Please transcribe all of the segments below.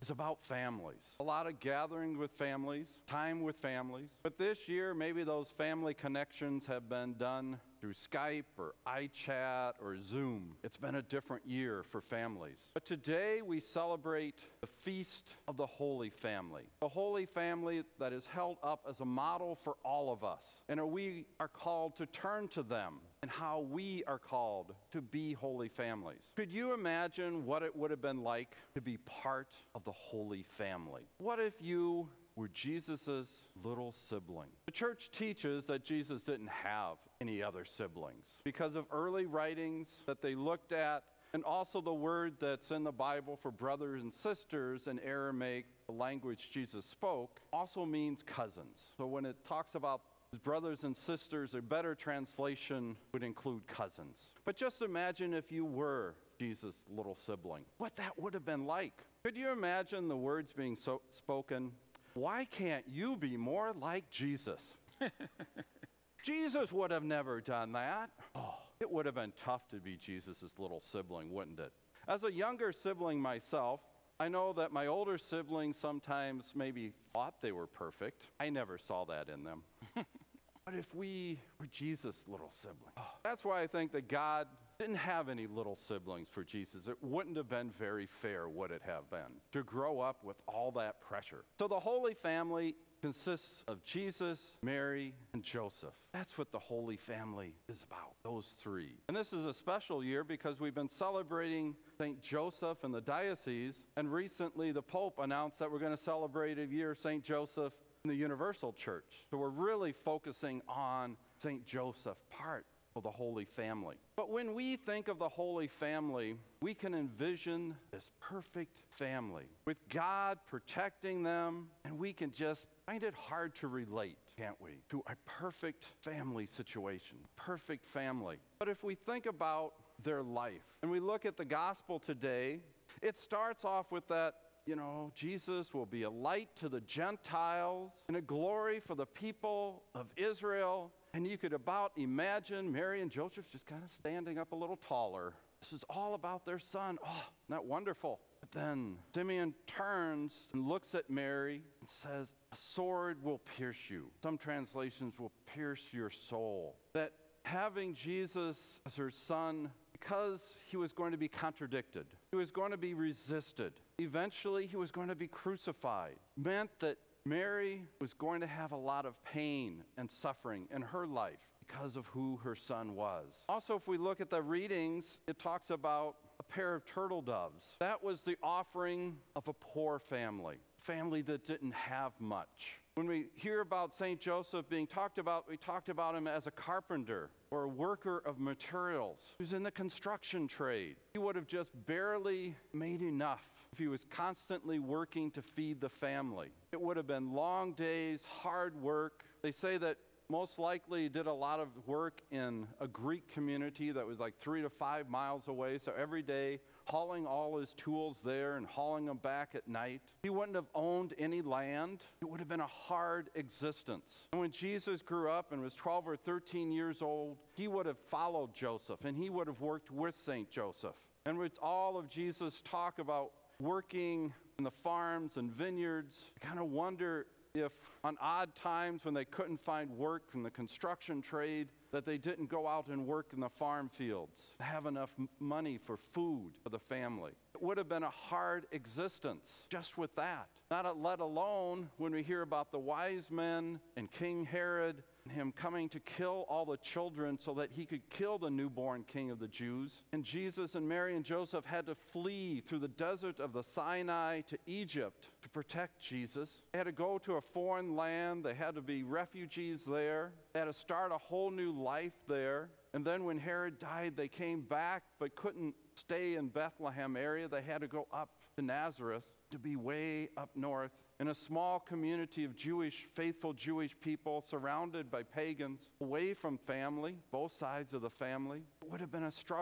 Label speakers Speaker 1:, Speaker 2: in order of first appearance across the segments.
Speaker 1: is about families. A lot of gathering with families, time with families. But this year, maybe those family connections have been done through Skype or iChat or Zoom. It's been a different year for families. But today we celebrate the Feast of the Holy Family. The Holy Family that is held up as a model for all of us. And we are called to turn to them and how we are called to be holy families. Could you imagine what it would have been like to be part of the Holy Family? What if you were Jesus' little sibling? The church teaches that Jesus didn't have any other siblings because of early writings that they looked at, and also the word that's in the Bible for brothers and sisters in Aramaic, the language Jesus spoke, also means cousins. So when it talks about his brothers and sisters, a better translation would include cousins. But just imagine if you were Jesus' little sibling, what that would have been like. Could you imagine the words being spoken? Why can't you be more like Jesus? Jesus would have never done that. Oh, it would have been tough to be Jesus' little sibling, wouldn't it? As a younger sibling myself, I know that my older siblings sometimes maybe thought they were perfect. I never saw that in them. But if we were Jesus' little sibling, that's why I think that God didn't have any little siblings for Jesus. It wouldn't have been very fair, would it have been, to grow up with all that pressure. So the Holy Family consists of Jesus, Mary, and Joseph. That's what the Holy Family is about, those three. And this is a special year because we've been celebrating St. Joseph in the diocese, and recently the Pope announced that we're going to celebrate a year of St. Joseph in the Universal Church. So we're really focusing on St. Joseph part of the Holy Family. But when we think of the Holy Family, we can envision this perfect family with God protecting them, and we can just find it hard to relate, can't we, to a perfect family situation, perfect family. But if we think about their life, and we look at the gospel today, it starts off with that, Jesus will be a light to the Gentiles and a glory for the people of Israel. And you could about imagine Mary and Joseph just kind of standing up a little taller. This is all about their son. Oh, isn't that wonderful? But then Simeon turns and looks at Mary and says, a sword will pierce you. Some translations will pierce your soul. That having Jesus as her son, because he was going to be contradicted, he was going to be resisted, eventually he was going to be crucified, meant that Mary was going to have a lot of pain and suffering in her life because of who her son was. Also, if we look at the readings, it talks about a pair of turtle doves. That was the offering of a poor family that didn't have much. When we hear about St. Joseph being talked about, we talked about him as a carpenter or a worker of materials who's in the construction trade. He would have just barely made enough if he was constantly working to feed the family. It would have been long days, hard work. They say that most likely he did a lot of work in a Greek community that was like 3 to 5 miles away. So every day, hauling all his tools there and hauling them back at night. He wouldn't have owned any land. It would have been a hard existence. And when Jesus grew up and was 12 or 13 years old, he would have followed Joseph and he would have worked with St. Joseph. And with all of Jesus' talk about working in the farms and vineyards, I kind of wonder if on odd times when they couldn't find work from the construction trade, that they didn't go out and work in the farm fields to have enough money for food for the family. It would have been a hard existence just with that. Not let alone when we hear about the wise men and King Herod and him coming to kill all the children so that he could kill the newborn king of the Jews. And Jesus and Mary and Joseph had to flee through the desert of the Sinai to Egypt to protect Jesus. They had to go to a foreign land. They had to be refugees there. They had to start a whole new life there. And then when Herod died, they came back but couldn't stay in Bethlehem area. They had to go up to Nazareth to be way up north in a small community of faithful Jewish people surrounded by pagans, away from family, both sides of the family. It would have been a struggle.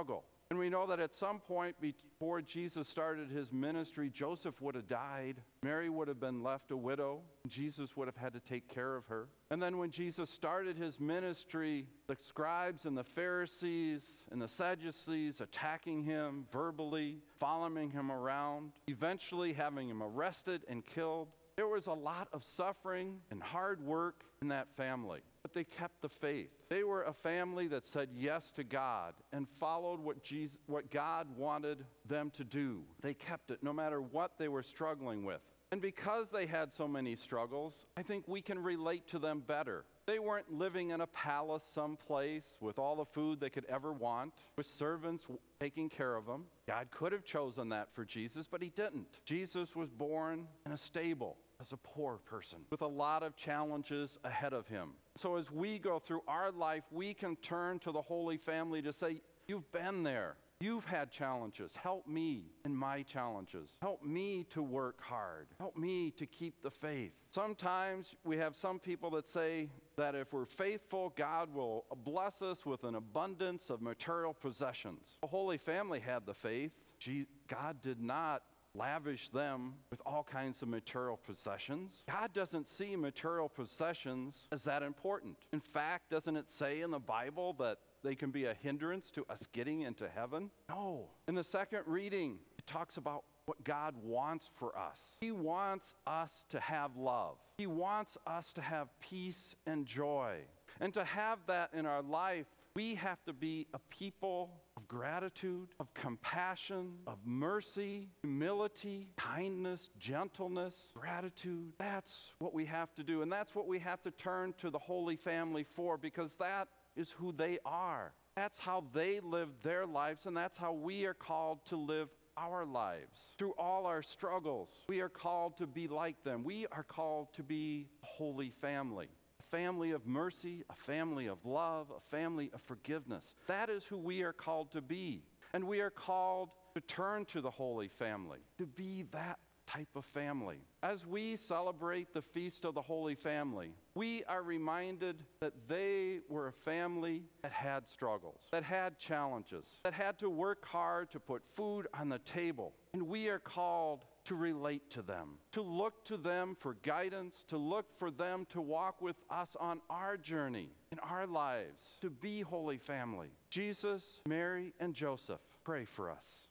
Speaker 1: And we know that at some point before Jesus started his ministry, Joseph would have died. Mary would have been left a widow. Jesus would have had to take care of her. And then when Jesus started his ministry, the scribes and the Pharisees and the Sadducees attacking him verbally, following him around, eventually having him arrested and killed. There was a lot of suffering and hard work in that family, but they kept the faith. They were a family that said yes to God and followed what God wanted them to do. They kept it no matter what they were struggling with. And because they had so many struggles, I think we can relate to them better. They weren't living in a palace someplace with all the food they could ever want, with servants taking care of them. God could have chosen that for Jesus, but he didn't. Jesus was born in a stable as a poor person with a lot of challenges ahead of him. So as we go through our life, we can turn to the Holy Family to say, you've been there. You've had challenges. Help me in my challenges. Help me to work hard. Help me to keep the faith. Sometimes we have some people that say that if we're faithful, God will bless us with an abundance of material possessions. The Holy Family had the faith. God did not lavish them with all kinds of material possessions. God doesn't see material possessions as that important. In fact, doesn't it say in the Bible that they can be a hindrance to us getting into heaven? No. In the second reading, it talks about what God wants for us. He wants us to have love. He wants us to have peace and joy. And to have that in our life, we have to be a people of gratitude, of compassion, of mercy, humility, kindness, gentleness, gratitude. That's what we have to do. And that's what we have to turn to the Holy Family for, because that is who they are. That's how they lived their lives, and that's how we are called to live our lives. Through all our struggles, we are called to be like them. We are called to be a holy family. A family of mercy, a family of love, a family of forgiveness. That is who we are called to be. And we are called to turn to the Holy Family, to be that type of family. As we celebrate the Feast of the Holy Family, we are reminded that they were a family that had struggles, that had challenges, that had to work hard to put food on the table. And we are called to relate to them, to look to them for guidance, to look for them to walk with us on our journey in our lives, to be Holy Family. Jesus, Mary, and Joseph, pray for us.